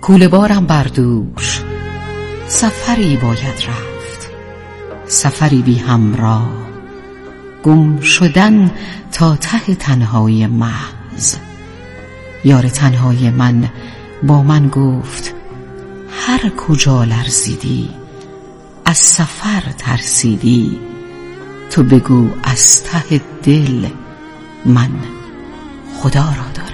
کوله بارم بردوش، سفری باید رفت، سفری بی همراه، گم شدن تا ته تنهایی محض. یار تنهای من با من گفت هر کجا لرزیدی، از سفر ترسیدی، تو بگو از ته دل من خدا را دارم.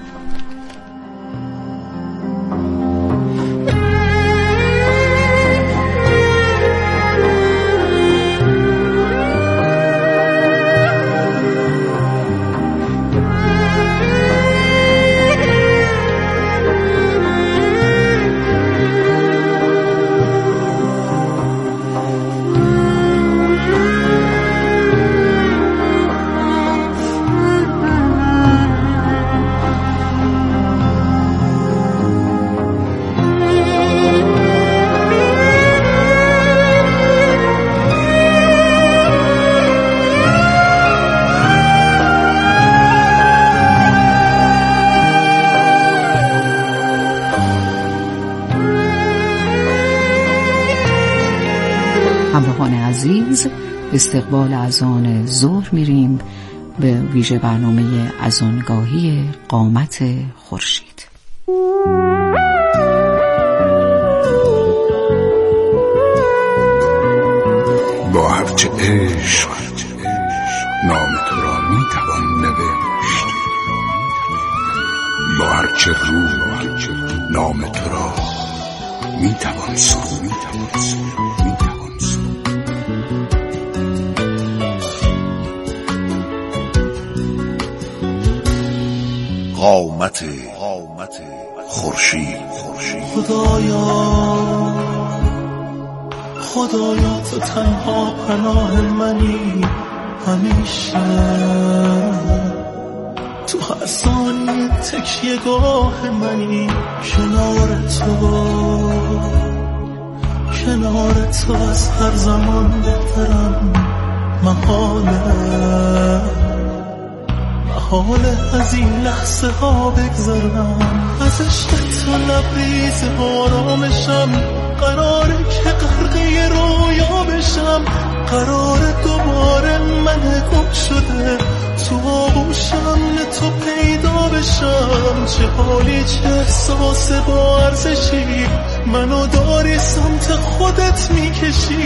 همراهان عزیز، استقبال اذان ظهر میریم به ویژه برنامه اذانگاهی قامت خورشید. با هرچه عشق نام تو را میتوان نوشت، با هرچه روح نام تو را میتوان سرود. قامت خورشید. خدایا تو تنها پناه منی، همیشه تو هر ثانیه تکیه گاه منی. کنار تو از هر زمان بهترم. محاله از این لحظه ها بگذرم، از عشق تو لبریز آرامشم. قراره که غرقه رویا بشم، قراره دوباره من گم شده تو آغوشم تو پیدا بشم. چه حالی، چه احساس با ارزشی، منو داری سمت خودت میکشی.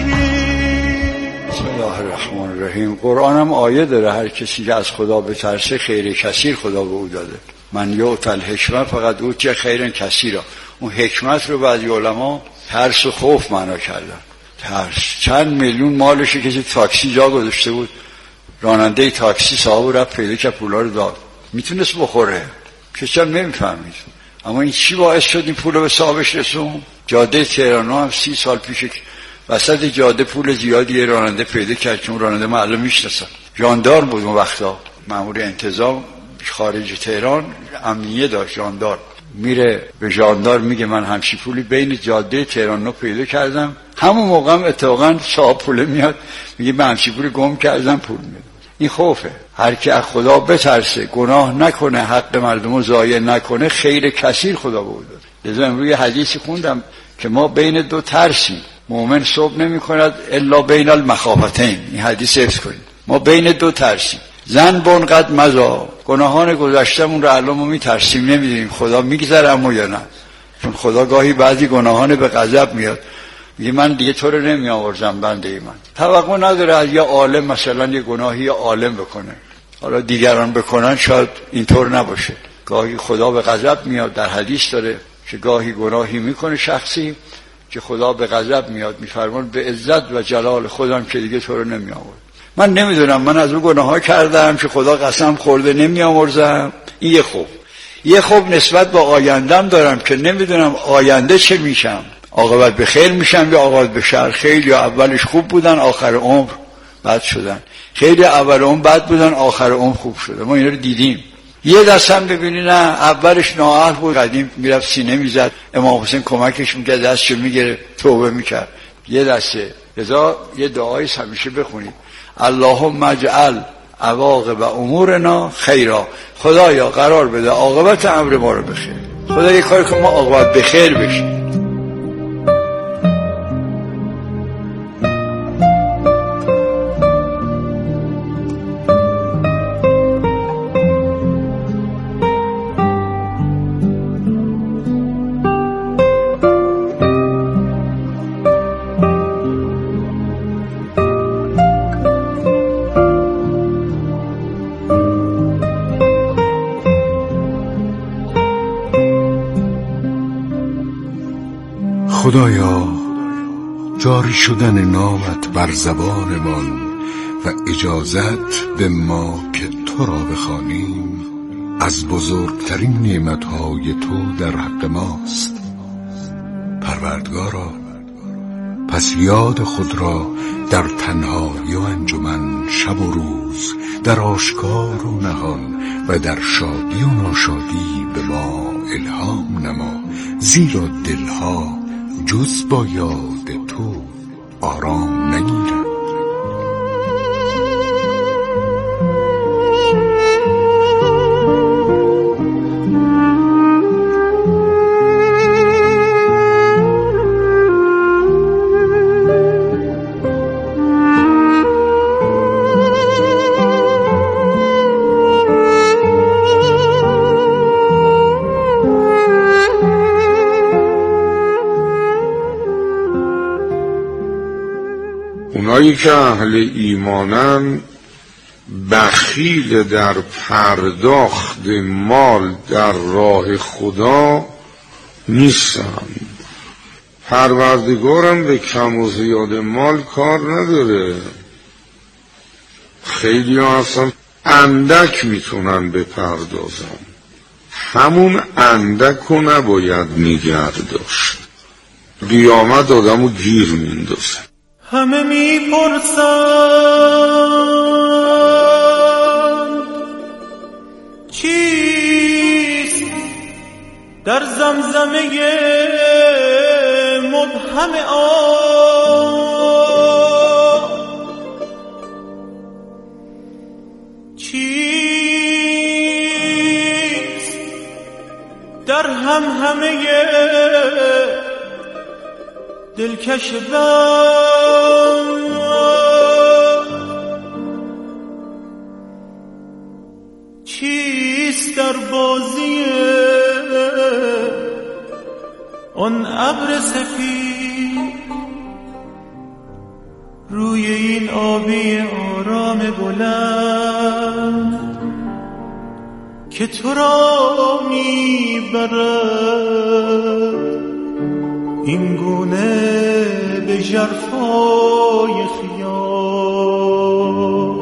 بسم الله الرحمن الرحیم. قرآن هم آیه داره هر کسی که از خدا بترسه خیر کثیر خدا به او داده. من یؤتی الحکمة فقد اوتی خیرا کثیرا. اون حکمت رو بعضی علما ترس و خوف معنا کردن. ترس چند میلیون مالش کسی تاکسی جا گذاشته بود، راننده تاکسی صاحب رفت پیدا که پولا رو داد، میتونست بخوره کسی هم نمیفهمید، اما این چی باعث شد این پول رو به صاحبش رسون؟ جاده تهران هم 30 سال پیش وسط جاده پول زیادی راننده پیدا کرد که اون راننده معلوم میشناسن، ژاندارم بود اون وقتا، مأمور انتظام خارج تهران، امنیه داشت، ژاندارم. میره به ژاندار میگه من همچین پولی بین جاده تهران رو پیدا کردم. همون موقع هم اتفاقا صاحب پول میاد میگه من همچین پولی گم کردم، پول میاد. این خوفه. هر کی از خدا بترسه، گناه نکنه، حق مردم رو ضایع نکنه، خیر کثیر خدا به او داده. لذا امروز یه حدیثی خوندم که ما بین دو ترسیم. مؤمن صبح نمی کند الا بین المخافتین. این حدیث حفظ کنید. ما بین دو ترسیم. زن بنقد مزا، گناهان گذشتمون رو الان ما میترسیم، نمیدونیم خدا میگذره اما یا نه. چون خدا گاهی بعضی گناهان به غضب میاد، میگه من دیگه تو رو نمی آورزم بنده من. توقع نداره از یه عالم مثلا یه گناهی عالم بکنه، حالا دیگران بکنن شاید اینطور نباشه. گاهی خدا به غضب میاد. در حدیث داره که گاهی گناهی میکنه شخصی که خدا به غضب میاد، میفرمان به عزت و جلال خودم که دیگه تو رو نمی آورد. من نمیدونم، من از اون گناه‌ها کردم که خدا قسم خورده نمی آمرزم. این یه خوب نسبت به آیندم دارم که نمیدونم آینده چه میشم، عاقبت به خیر میشم یا عاقبت به شر. خیلی اولش خوب بودن آخر عمر بد شدن، خیلی اول عمر بد بودن آخر عمر خوب شده. ما اینا رو دیدیم. یه دست هم ببینی نه، اولش نااهل بود، قدیم میرفت سینه میزد، امام حسین کمکش میکرد، دستشو میگرفت توبه میکرد. یه دسته. لذا یه دعایی همیشه بخونید، اللهم اجعل عواقب امورنا خیرا. خدایا قرار بده عاقبت امر ما رو بخیر. خدا یه کار که ما عاقبت به خیر بشیم. خدایا جاری شدن نامت بر زبانمان و اجازت به ما که تو را بخوانیم از بزرگترین نعمتهای تو در حق ماست. پروردگارا پس یاد خود را در تنهایی و انجمن، شب و روز، در آشکار و نهان و در شادی و ناشادی به ما الهام نما، زیرا دلها جز با یاد تو آرام نگیرد. اونایی که اهل ایمانن بخیل در پرداخت مال در راه خدا نیستن. پروردگارم به کم و زیاد مال کار نداره. خیلی ها هستن اندک میتونن بپردازن، همون اندک رو نباید نگه داشت. قیامت آدمو گیر میندازه. همه میپرسند چیست در زمزمه مبهم آب، چیست در همهمه دلکش باد، چیست در بازی آن ابر سفید روی این آبی آرام بلند که تو را میبرد این گونه به ژرفای خیال.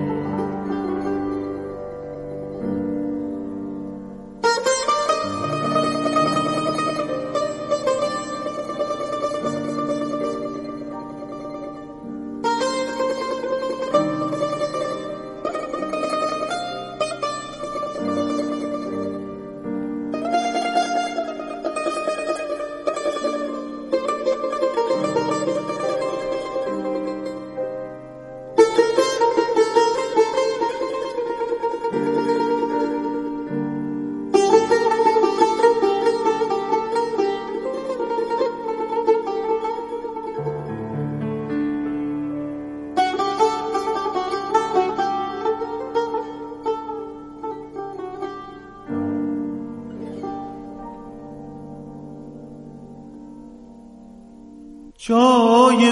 جای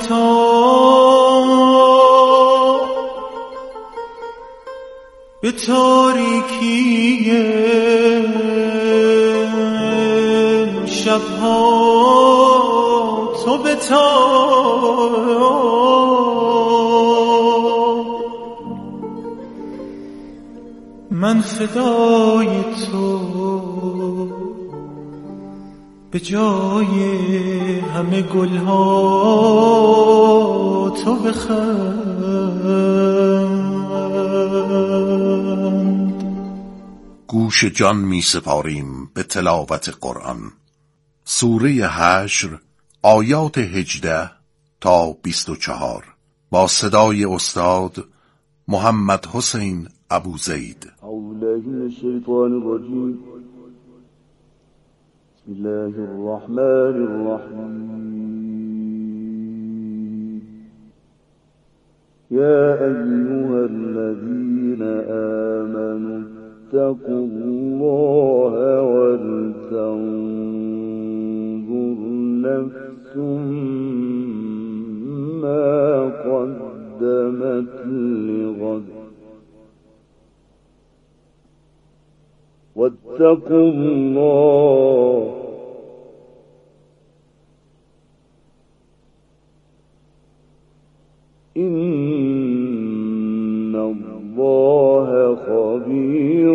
مهتاب به تاریکی شبها تو بتاب، من فدای تو به جای همه گلها تو بخند. گوش جان می سپاریم به تلاوت قرآن. سوره حشر آیات 18 تا 24 با صدای استاد محمد حسین ابوزید. اعوذ بالله من الشیطان الرجیم. بسم الله الرحمن الرحيم يا أيها الذين آمنوا اتقوا الله ولتنظر نفس ما قدمت لغد واتقوا الله إن الله خبير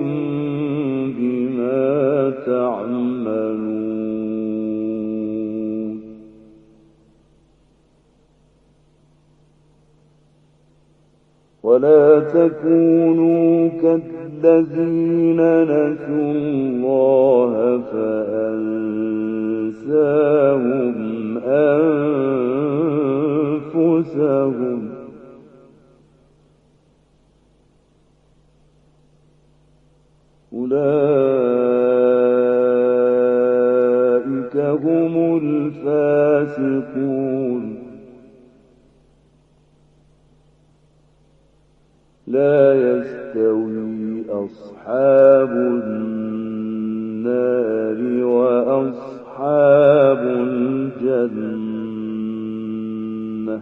بما تعملون ولا تكونوا كالذين نسوا الله فأنساهم أنفسهم أولئك هم الفاسقون لا يستوي أصحاب النار وأصحاب الجنة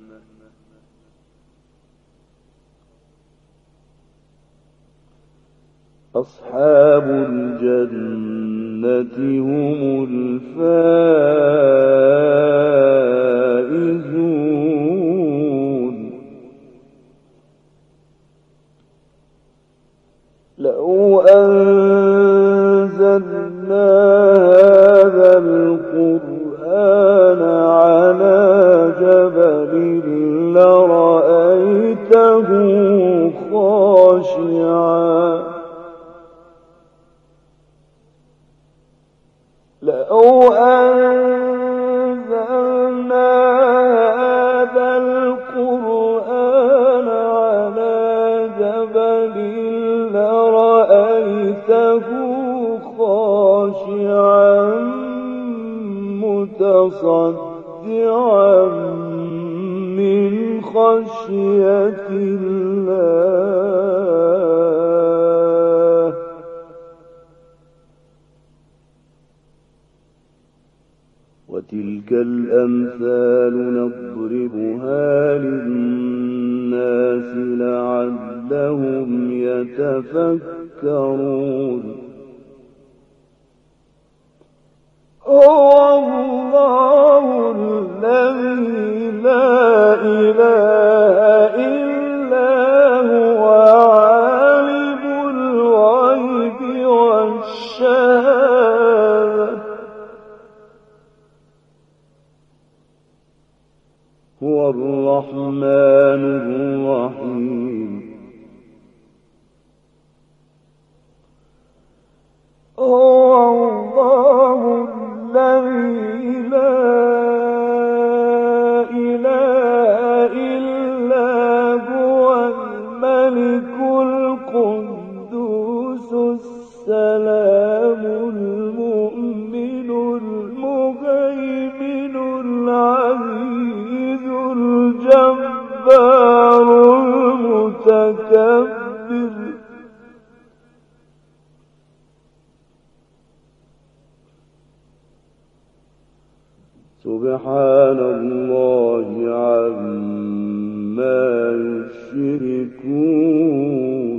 أصحاب الجنة هم الفائزون لو أنزلنا هذا القرآن على جبل لرأيته خاشعا لو أنزلنا هذا القرآن على جبل لرأيته خاشعا متصدعا من خشية الله وتلك الأمثال نضربها للناس لعلهم يتفكرون هو الله الذي لا إله إلا هو عالم الغيب والشهادة هو الرحمن الرحيم هو الله الذي لا إله إلا هو الملك القدوس السلام المؤمن المهيمن العزيز الجبار المتكبر سبحان الله عما يشركون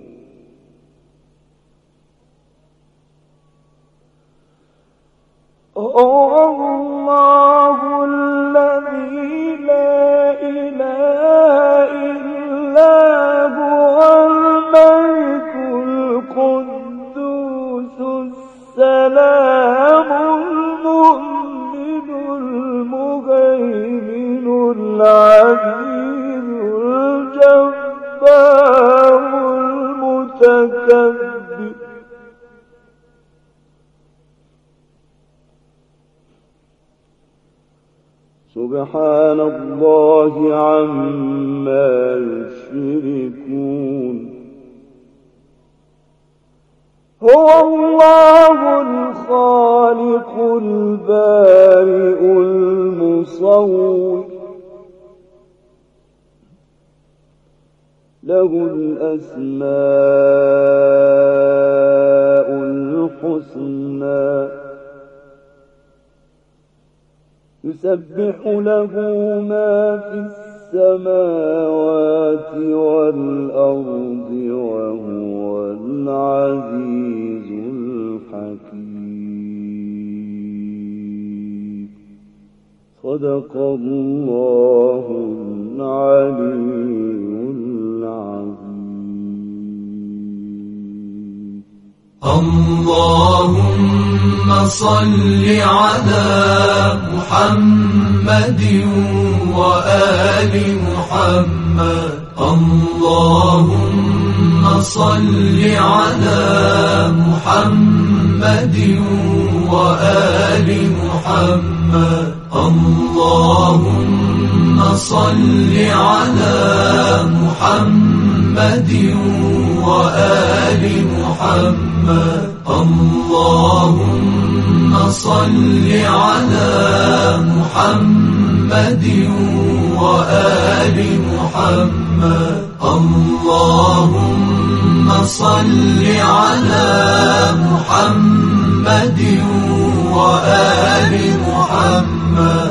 الله الذي لا إله إلا هو الملك القدوس السلام المؤمن المهيمن العزيز الجبار المتكبر سبحان الله عما يشركون هو الله الخالق البارئ المصور له الأسماء الحسنى يسبح له ما في السماوات والأرض وهو العزيز الحكيم. صدق الله العلي العظيم. اللهم صل على محمد وآل محمد. اللهم صل على محمد وآل محمد. اللهم صل على محمد وآل محمد. اللهم صل على محمد وآل محمد. اللهم صل على محمد وآل محمد.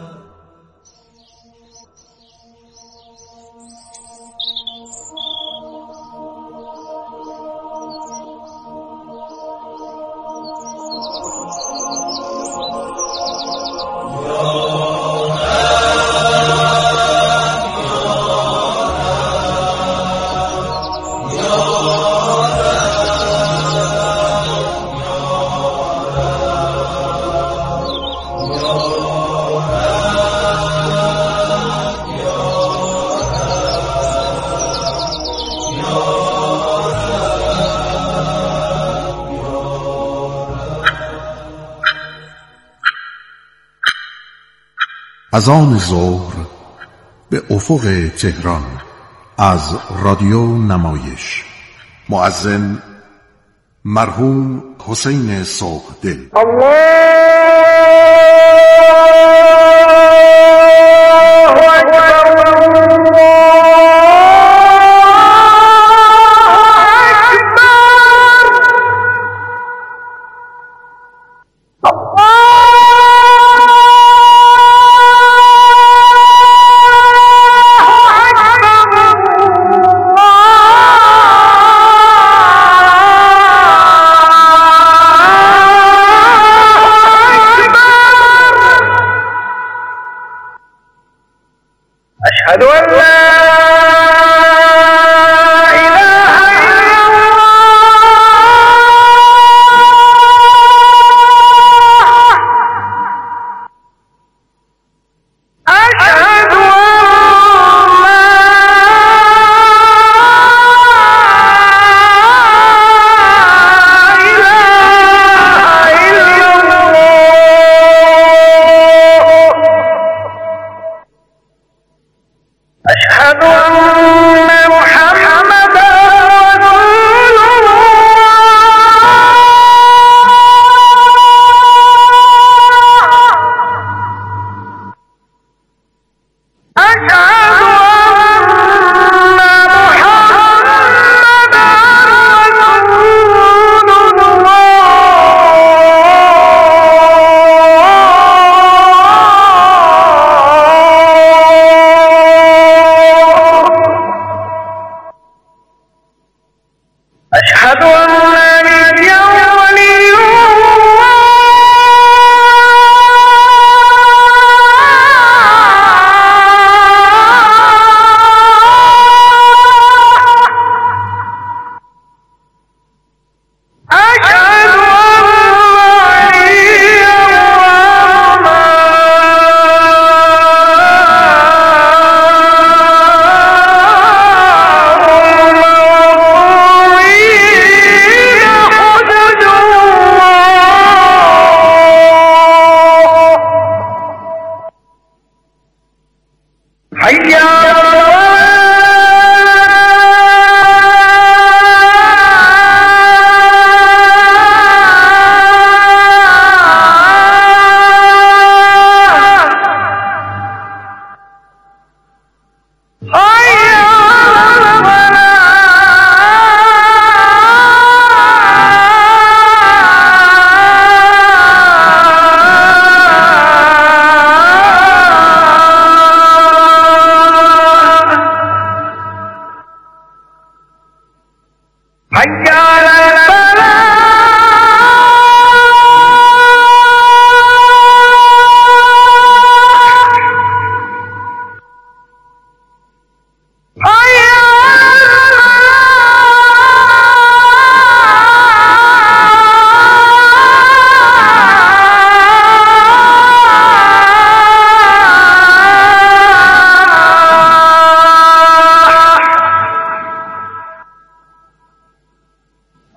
اذان ظهر به افق تهران از رادیو نمایش. مؤذن مرحوم حسین صبحدل.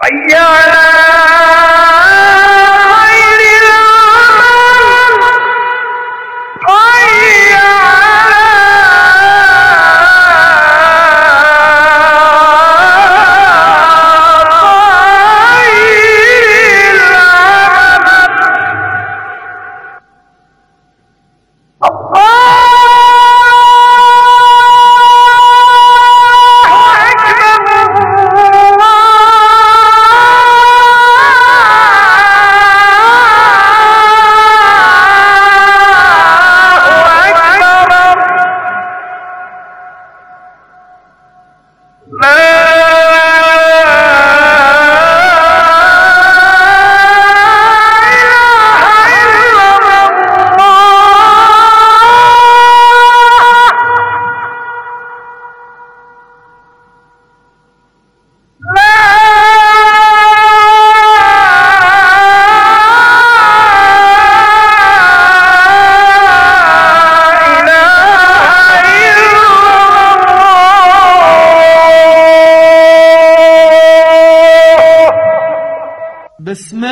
بسم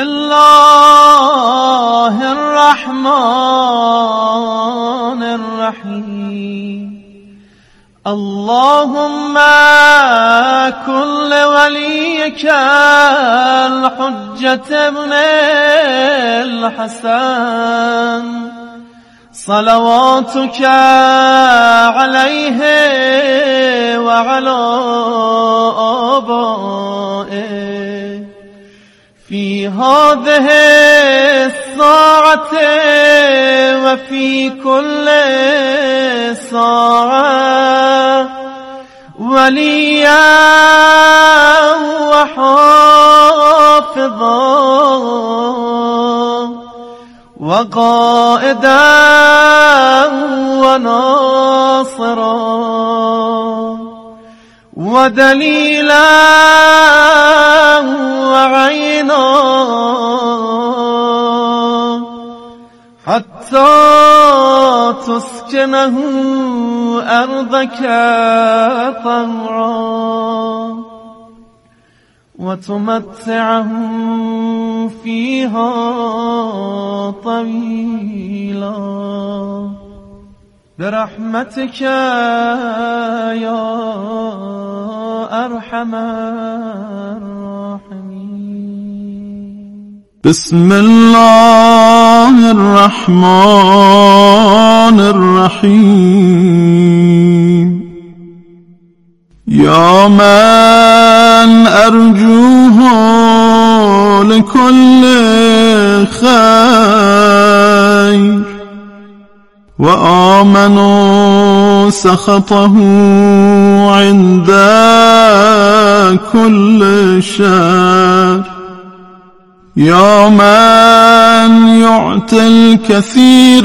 الله الرحمن الرحيم اللهم كن لوليك الحجة ابن الحسن صلواتك عليه وعلى آبائه في هذه الساعة وفي كل ساعة وليا وحافظا وقائدا وناصرا ودليلا وعينا حتى تسكنه أرضك طوعا وتمتعه فيها طويلا برحمتك يا أرحم الراحمين. بسم الله الرحمن الرحيم. يا من أرجوه لكل خير وآمنوا سخطه عند كل شر. يا من يعطي الكثير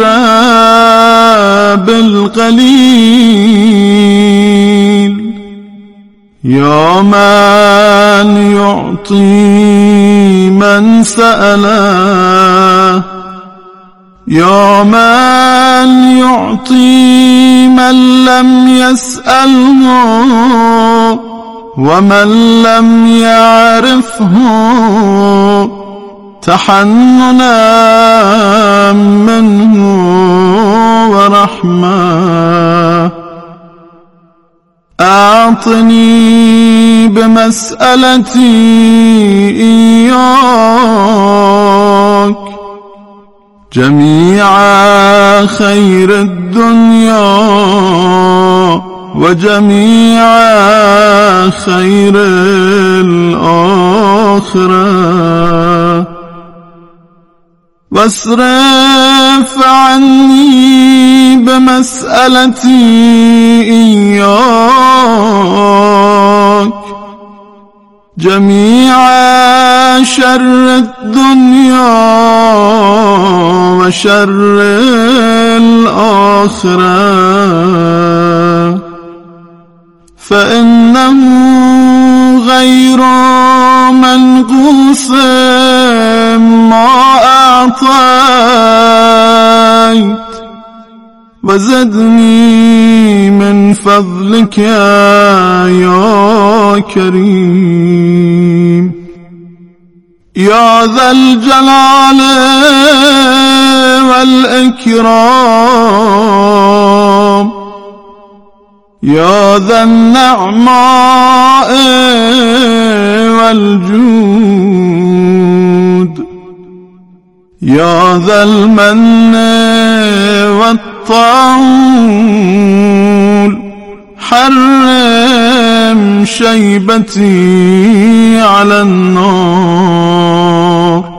بالقليل. يا من يعطي من سأله. يا من يعطي من لم يسأله ومن لم يعرفه تحننا منه ورحمة. أعطني بمسألتي إياك جميع خير الدنيا وجميع خير الآخرة واصرف عني بمسألتي إياك جميع شر الدنيا وشر الآخرة فإنه غير منقوص ما أعطيت وزدني من فضلك يا كريم. یا ذا الجلال والإكرام یا ذا النعماء والجود یا ذا المن والطول حرم شیبتی علی النار.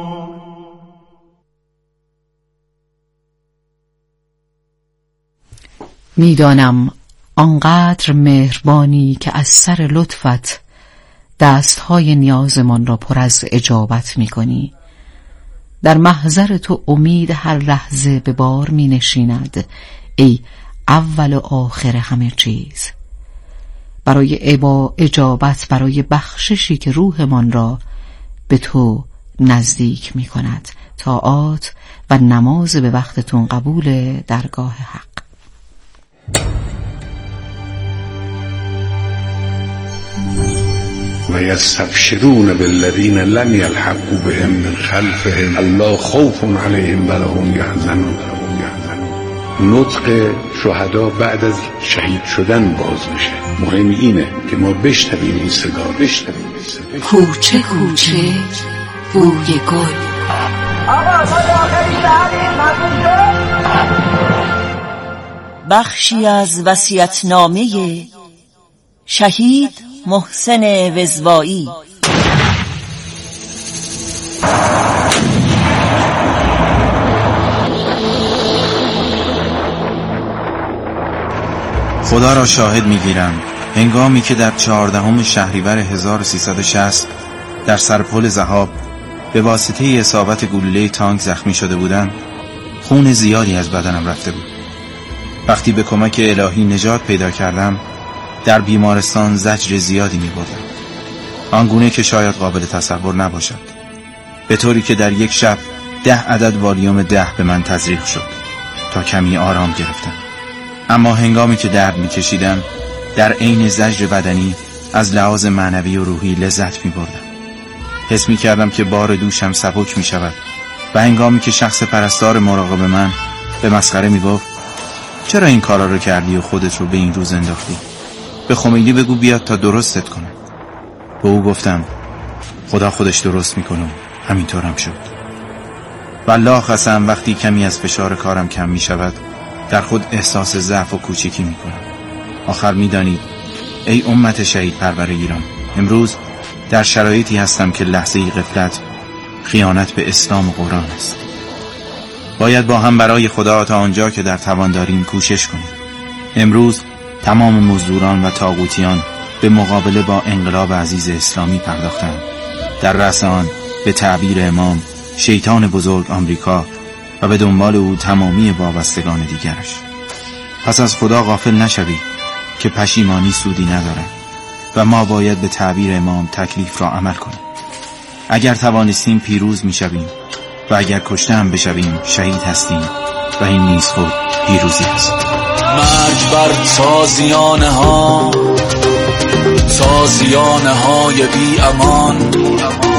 میدانم آنقدر مهربانی که از سر لطفت دستهای نیازمان را پر از اجابت می‌کنی. در محضر تو امید هر لحظه به بار می نشیند ای اول و آخر همه چیز، برای اجابت، برای بخششی که روحمان را به تو نزدیک می کند. طاعات و نماز به وقتتون قبول درگاه حق. و یستبشرون بالذین لم یلحقوا بهم من خلفهم الا خوف علیهم ولا هم یحزنون. نطق شهدا بعد از شهید شدن باز میشه. مهم اینه که ما بشنویم این صدا، کوچه کوچه بوی گل. بخشی از وصیت‌نامه شهید محسن وزوایی. خدا را شاهد می‌گیرم هنگامی که در 14 شهریور 1360 در سرپل ذهاب به واسطه اصابت گلوله تانک زخمی شده بودم، خون زیادی از بدنم رفته بود. وقتی به کمک الهی نجات پیدا کردم، در بیمارستان زجر زیادی می‌بردم، آنگونه که شاید قابل تصور نباشد، به طوری که در یک شب 10 عدد والیوم 10 به من تزریق شد تا کمی آرام گرفتم. اما هنگامی که درد می‌کشیدم، در عین زجر بدنی از لحاظ معنوی و روحی لذت می‌بردم. حس می‌کردم که بار دوشم سبک می‌شود و هنگامی که شخص پرستار مراقب من به مسخره می‌گفت چرا این کارا رو کردی و خودت رو به این روز انداختی؟ به خمینی بگو بیاد تا درستت کنه. به او گفتم خدا خودش درست میکنه. همینطورم شد. والله قسم وقتی کمی از فشار کارم کم میشود، در خود احساس ضعف و کوچکی میکنم. آخر میدانید ای امت شهید پرور ایران، امروز در شرایطی هستم که لحظه غفلت خیانت به اسلام و قرآن است. باید با هم برای خدا تا آنجا که در توان داریم کوشش کنیم. امروز تمام مزدوران و طاغوتیان به مقابله با انقلاب عزیز اسلامی پرداختند. در رأس آن به تعبیر امام شیطان بزرگ آمریکا و به دنبال او تمامی وابستگان دیگرش. پس از خدا غافل نشوید که پشیمانی سودی ندارد و ما باید به تعبیر امام تکلیف را عمل کنیم. اگر توانستیم پیروز میشویم و اگر کشته هم بشویم شهید هستیم و این نیز خود پیروزی است. مرگ بر تازیانه ها، تازیانه های بی امان،